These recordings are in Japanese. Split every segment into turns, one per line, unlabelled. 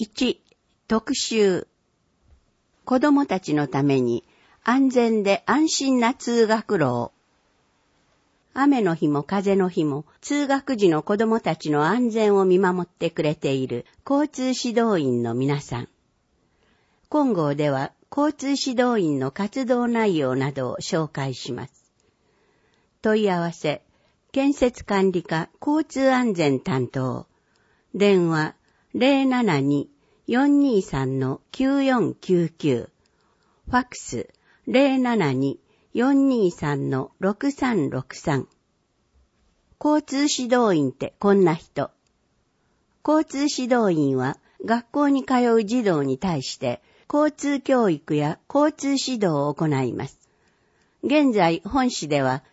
1、特集。子供たちのために安全で安心な通学路を。雨の日も風の日も通学時の子供たちの安全を見守ってくれている交通指導員の皆さん。今号では交通指導員の活動内容などを紹介します。問い合わせ、建設管理課交通安全担当。電話 072-423-9499。ファックス 072-423-6363。交通指導員ってこんな人。交通指導員は学校に通う児童に対して交通教育や交通指導を行います。現在本市では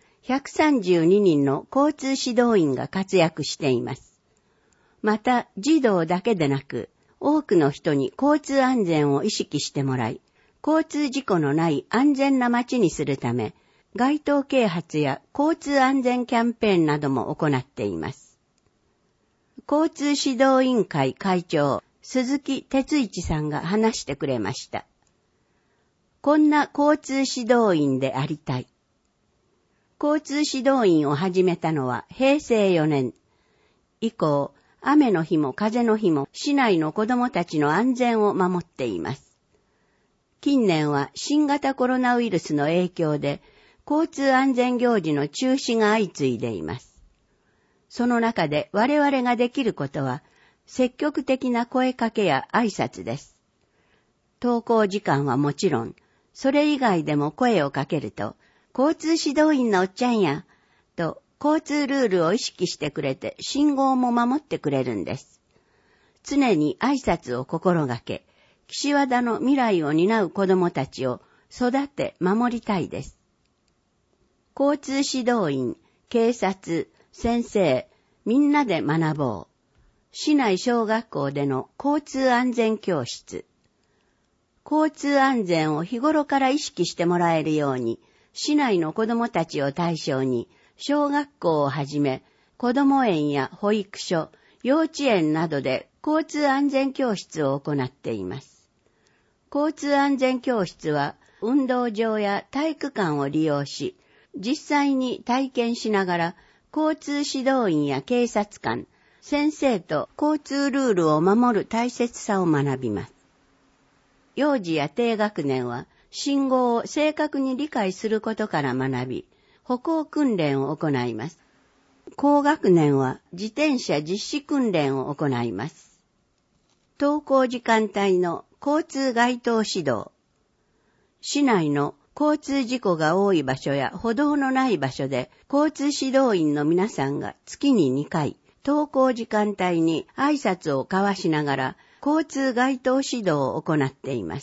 132人の交通指導員が活躍しています。また児童だけでなく多くの人に交通安全を意識してもらい、交通事故のない安全な街にするため、街頭啓発や交通安全キャンペーンなども行っています。交通指導委員会会長、鈴木哲一さんが話してくれました。こんな交通指導員でありたい。交通指導員を始めたのは平成4年。以降、雨の日も風の日も市内の子供たちの安全を守っています。近年は新型コロナウイルスの影響で交通安全行事の中止が相次いでいます。その中で我々ができることは積極的な声かけや挨拶です。登校時間はもちろん、それ以外でも声をかけると、交通指導員のおっちゃんや、と交通ルールを意識してくれて信号も守ってくれるんです。常に挨拶を心がけ、岸和田の未来を担う子どもたちを育て守りたいです。交通指導員、警察、先生、みんなで学ぼう。市内小学校での交通安全教室。交通安全を日頃から意識してもらえるように、市内の子どもたちを対象に、小学校をはじめ、子ども園や保育所、幼稚園などで交通安全教室を行っています。交通安全教室は、運動場や体育館を利用し、実際に体験しながら、交通指導員や警察官、先生と交通ルールを守る大切さを学びます。幼児や低学年は信号を正確に理解することから学び、歩行訓練を行います。高学年は自転車実施訓練を行います。登校時間帯の交通街頭指導。市内の交通事故が多い場所や歩道のない場所で交通指導員の皆さんが月に2回、登校時間帯に挨拶を交わしながら交通街頭指導を行っています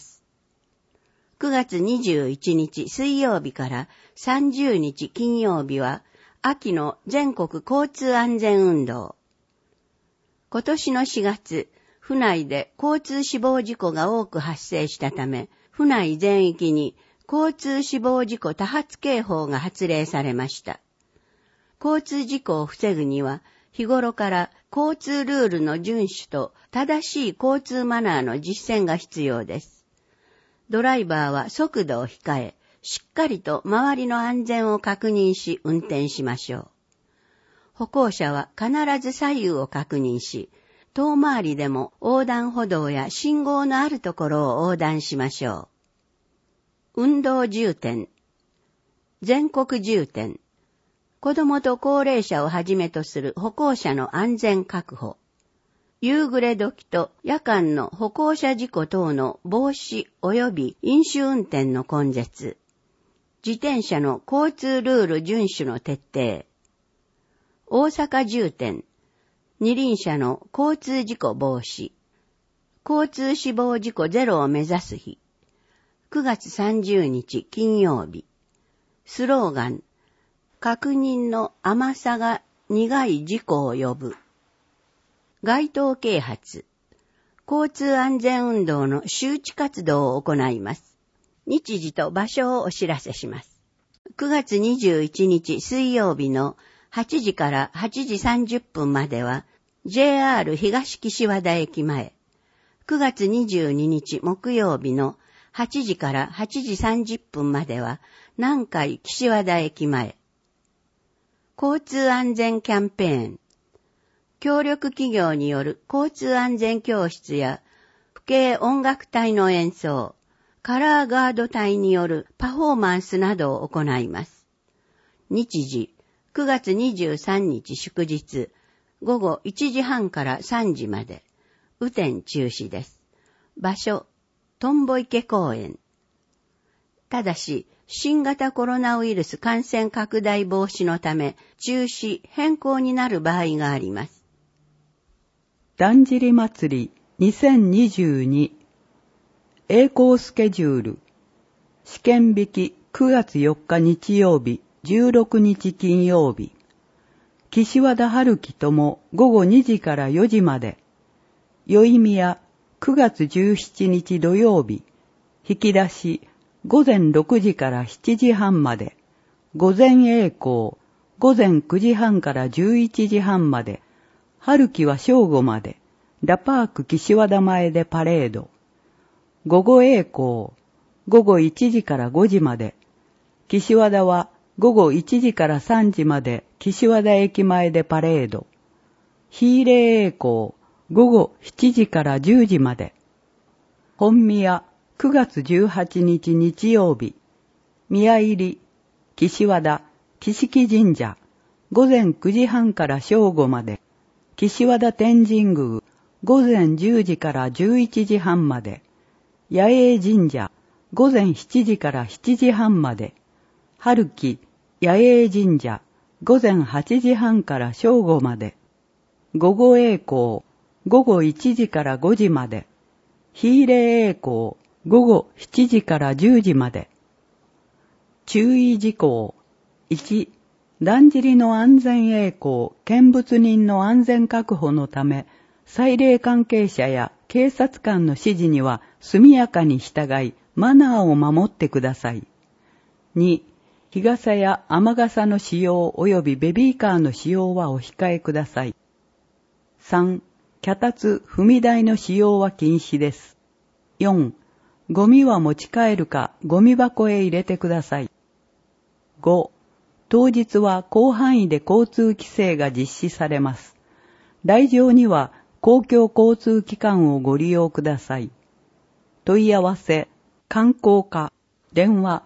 。9月21日水曜日から30日金曜日は秋の全国交通安全運動。今年の4月、府内で交通死亡事故が多く発生したため、府内全域に交通死亡事故多発警報が発令されました。交通事故を防ぐには、日頃から交通ルールの遵守と正しい交通マナーの実践が必要です。ドライバーは速度を控え、しっかりと周りの安全を確認し運転しましょう。歩行者は必ず左右を確認し、遠回りでも横断歩道や信号のあるところを横断しましょう。運動重点、全国重点、子どもと高齢者をはじめとする歩行者の安全確保、夕暮れ時と夜間の歩行者事故等の防止及び飲酒運転の根絶、自転車の交通ルール遵守の徹底、大阪重点、二輪車の交通事故防止、交通死亡事故ゼロを目指す日、9月30日金曜日、スローガン、確認の甘さが苦い事故を呼ぶ。街頭啓発、交通安全運動の周知活動を行います。日時と場所をお知らせします。9月21日水曜日の8時から8時30分までは JR 東岸和田駅前、 9月22日木曜日の8時から8時30分までは南海岸和田駅前。交通安全キャンペーン。協力企業による交通安全教室や府警音楽隊の演奏、カラーガード隊によるパフォーマンスなどを行います。日時、9月23日祝日、午後1時半から3時まで、雨天中止です。場所、トンボ池公園。ただし、新型コロナウイルス感染拡大防止のため、中止、変更になる場合があります。
だんじり祭り2022栄光スケジュール。試験引き9月4日日曜日、16日金曜日。岸和田春樹とも午後2時から4時まで。宵宮9月17日土曜日。引き出し午前6時から7時半まで。午前栄光午前9時半から11時半まで。春樹は正午まで。ラパーク岸和田前でパレード。午後栄光午後1時から5時まで。岸和田は午後1時から3時まで岸和田駅前でパレード。日礼栄光午後7時から10時まで。本宮9月18日日曜日。宮入り岸和田岸木神社午前9時半から正午まで。岸和田天神宮午前10時から11時半まで。八重神社午前7時から7時半まで。春樹八重神社午前8時半から正午まで。午後栄光午後1時から5時まで。日礼栄光午後7時から10時まで。注意事項。1、だんじりの安全栄光、見物人の安全確保のため、祭礼関係者や警察官の指示には速やかに従い、マナーを守ってください。2、日傘や雨傘の使用及びベビーカーの使用はお控えください。3、脚立、踏み台の使用は禁止です。4、ゴミは持ち帰るかゴミ箱へ入れてください。5、当日は広範囲で交通規制が実施されます。来場には公共交通機関をご利用ください。問い合わせ、観光課、電話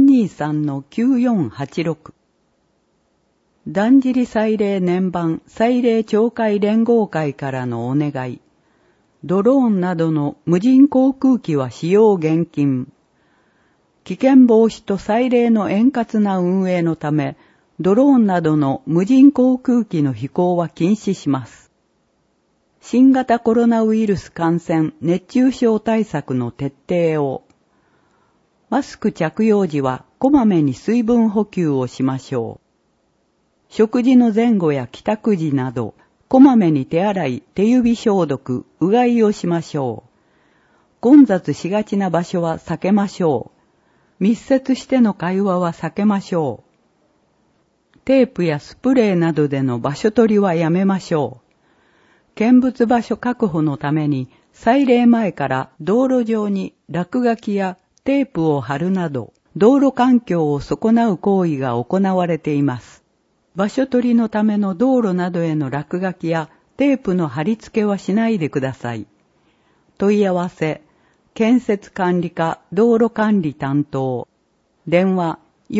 423-9486。だんじり祭礼年番祭礼協会連合会からのお願い。ドローンなどの無人航空機は使用厳禁。危険防止と祭礼の円滑な運営のため、ドローンなどの無人航空機の飛行は禁止します。新型コロナウイルス感染熱中症対策の徹底を。マスク着用時はこまめに水分補給をしましょう。食事の前後や帰宅時など、こまめに手洗い、手指消毒、うがいをしましょう。混雑しがちな場所は避けましょう。密接しての会話は避けましょう。テープやスプレーなどでの場所取りはやめましょう。見物場所確保のために、祭礼前から道路上に落書きやテープを貼るなど、道路環境を損なう行為が行われています。場所取りのための道路などへの落書きやテープの貼り付けはしないでください。問い合わせ、建設管理課道路管理担当。電話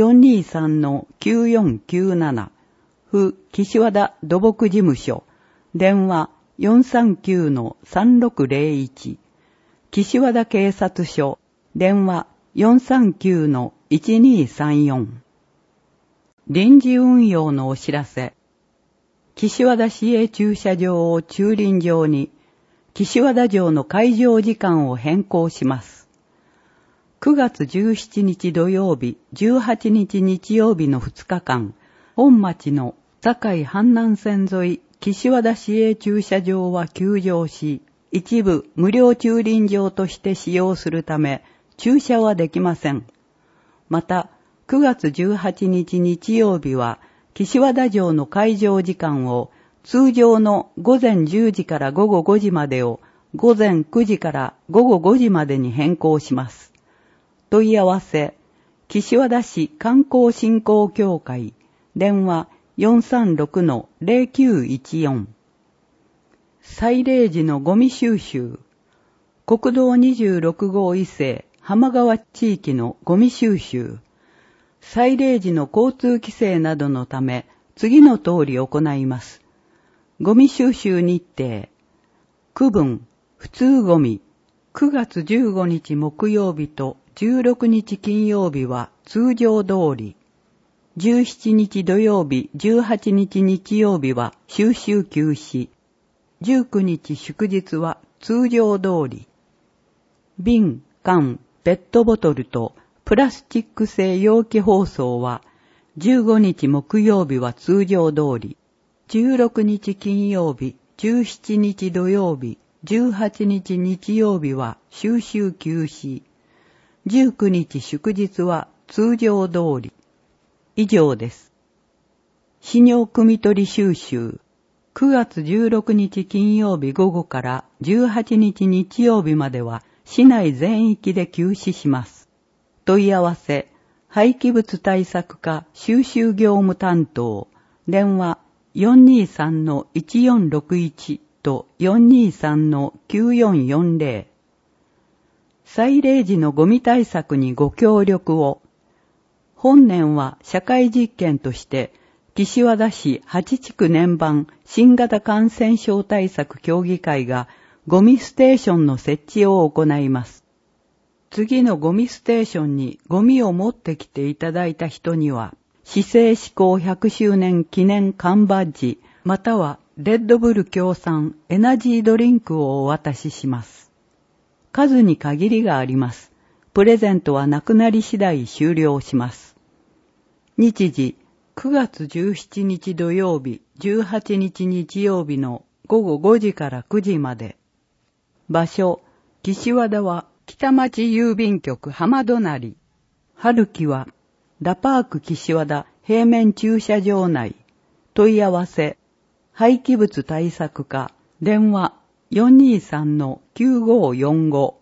423-9497。府岸和田土木事務所。電話 439-3601。岸和田警察署。電話 439-1234。臨時運用のお知らせ。岸和田市営駐車場を駐輪場に、岸和田城の開場時間を変更します。9月17日土曜日、18日日曜日の2日間、本町の堺阪南線沿い岸和田市営駐車場は休場し、一部無料駐輪場として使用するため、駐車はできません。また、9月18日日曜日は、岸和田城の開場時間を通常の午前10時から午後5時までを午前9時から午後5時までに変更します。問い合わせ、岸和田市観光振興協会、電話 436-0914。祭礼時のゴミ収集。国道26号以西浜川地域のゴミ収集。祭礼時の交通規制などのため、次の通り行います。ゴミ収集日程。区分、普通ゴミ。9月15日木曜日と16日金曜日は通常通り。17日土曜日、18日日曜日は収集休止。19日祝日は通常通り。瓶、缶、ペットボトルとプラスチック製容器包装は15日木曜日は通常通り。16日金曜日、17日土曜日、18日日曜日は収集休止。19日祝日は通常通り。以上です。飼料汲み取り収集。9月16日金曜日午後から18日日曜日までは市内全域で休止します。問い合わせ、廃棄物対策課収集業務担当、電話 423-1461 と 423-9440。祭礼時のゴミ対策にご協力を。本年は社会実験として、岸和田市8地区年版新型感染症対策協議会がゴミステーションの設置を行います。次のゴミステーションにゴミを持ってきていただいた人には、市政施行100周年記念缶バッジ、またはレッドブル協賛エナジードリンクをお渡しします。数に限りがあります。プレゼントはなくなり次第終了します。日時、9月17日土曜日、18日日曜日の午後5時から9時まで。場所、岸和田は北町郵便局浜隣。春季はラパーク岸和田平面駐車場内。問い合わせ、廃棄物対策課、電話 423-9545。